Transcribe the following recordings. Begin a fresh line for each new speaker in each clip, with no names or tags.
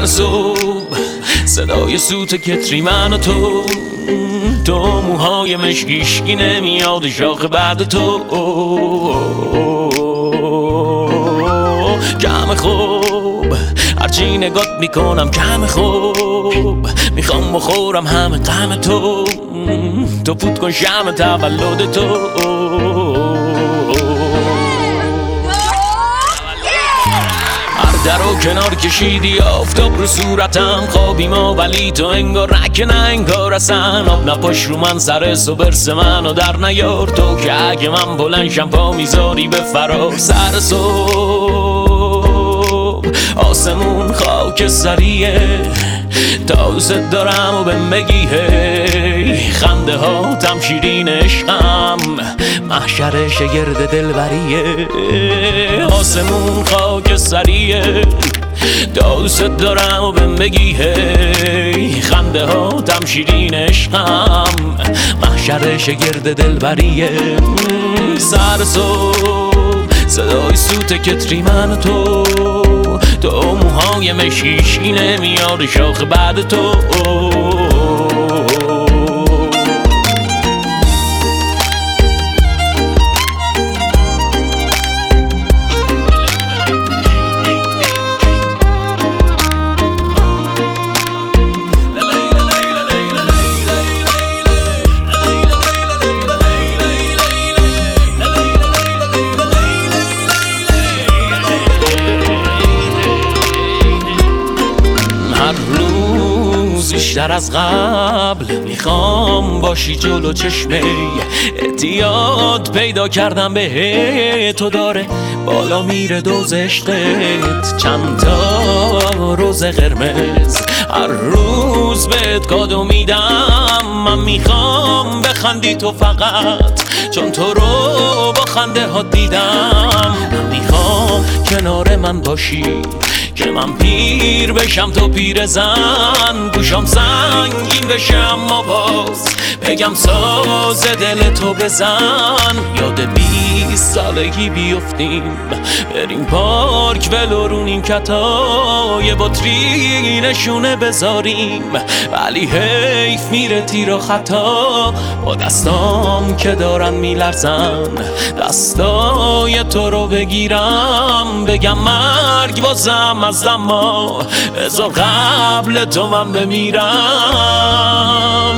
سر صبح صدای سوت کتری من و تو موهای مشکیشکی نمیاد شاخ بعد تو کم خوب هرچی نگات میکنم کم خوب میخوام بخورم همه غم تو فوت کن شمع تولد تو در و کنار کشیدی آفتاب رو صورتم خوابی ما ولی تو انگار نکه نه انگار اصلا آب نپاش رو من سر برس منو در نیار تو که اگه من بلنشم پا میذاری به فرار سر صبح آسمون خاک سریه تا دوست دارم و بهم بگی هی خنده ها تم شیرین عشقم محشر شگرد دلبریه آسمون خاک سریه تا دوست دارم و بهم بگی هی خنده ها تم شیرین عشقم محشر شگرد دلبریه سر صبح صدای سوت کتری من و تو موهای مشیشکی نمیاد شاخ بعد تو بیشتر از قبل میخوام باشی جلو چشمه اعتیاد پیدا کردم به تو داره بالا میره دوز عشقت چند تا روز قرمز هر روز بهت کادو میدم من میخوام بخندی تو فقط چون تو رو با خنده ها دیدم من میخوام کنار من باشی که من پیر بشم تو پیر زن گوشم سنگین بشه اما باز بگم ساز دل تو بزن یاد 20 سالگی بیفتیم بریم پارک ولو رو نیمکتا یه بطری نشونه بذاریم ولی حیف میره تیر و خطا با دستام که دارن میلرزن دستای تو رو بگیرم بگم مرگ بازم از دما بذار قبل تو من بمیرم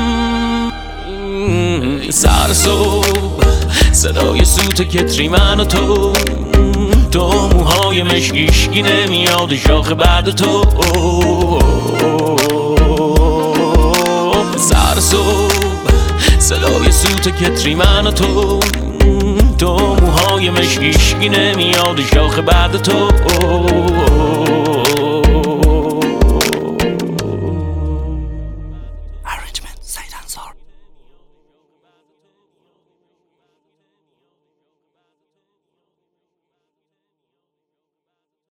سر صبح صدای سوت کتری من و تو موهای مشکیشکی نمیاد شاخ بعد تو سر صبح صدای سوت کتری من و تو موهای مشکیشکی نمیاد شاخ بعد تو